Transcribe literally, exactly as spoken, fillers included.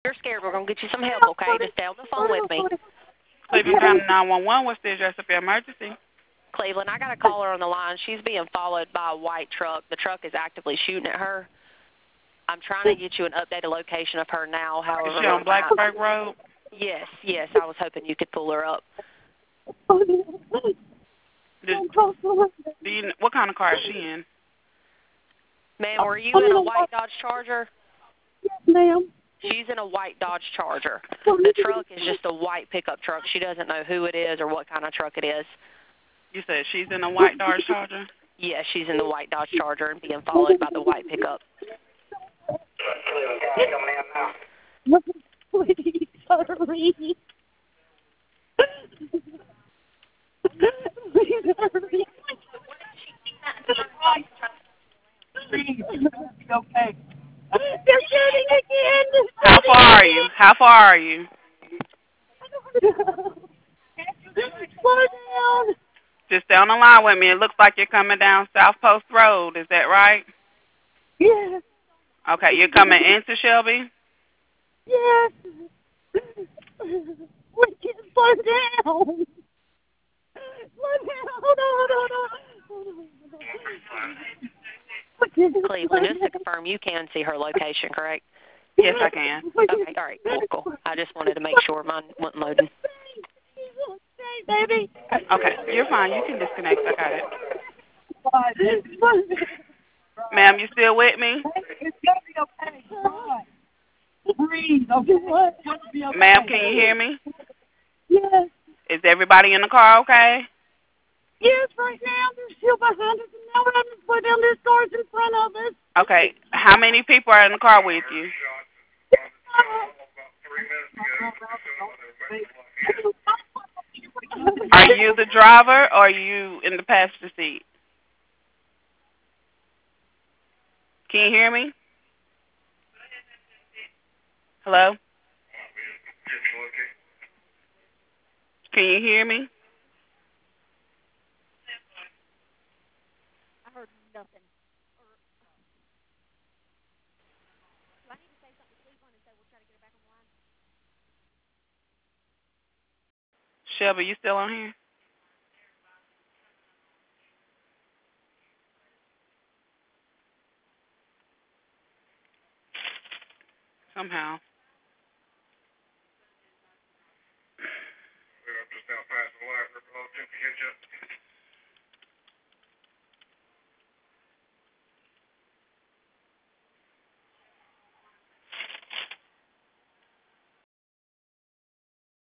you're scared, we're going to get you some help, okay? Just stay on the phone with me. Cleveland County nine one one, what's the address of your emergency? Cleveland, I got a caller on the line. She's being followed by a white truck. The truck is actively shooting at her. I'm trying to get you an updated location of her now. However, is she on Blacksburg Road? Yes, yes. I was hoping you could pull her up. Do, do you, what kind of car is she in? Ma'am, were you in a white Dodge Charger? Yes, ma'am. She's in a white Dodge Charger. The truck is just a white pickup truck. She doesn't know who it is or what kind of truck it is. You said she's in a white Dodge Charger? Yes, she's in the white Dodge Charger and being followed by the white pickup. Please hurry. Please hurry. Please, okay. They're shooting again. How far are you? How far are you? Slow down. Just stay on the line with me. It looks like you're coming down South Post Road. Is that right? Yes. Okay, you're coming into Shelby? Yes. We can slow down. Slow down. Hold on, hold on, hold on. Cleveland, just to confirm, you can see her location, correct? Yes, I can. Okay, all right, cool, cool. I just wanted to make sure mine wasn't loading. Hey, baby. Okay, you're fine. You can disconnect. I got it. Ma'am, you still with me? It's gonna be okay. Breathe. Okay. Ma'am, can you hear me? Yes. Is everybody in the car okay? Yes, right now they're still behind us, and now we're having to slow down. There's cars in front of us. Okay, how many people are in the car with you? Are you the driver or are you in the passenger seat? Can you hear me? Hello? Can you hear me? I heard nothing. Or, do I need to say something to Cleveland and say we'll try to get her back on the line? Shelby, you still on here? Somehow. We're just now passing the line for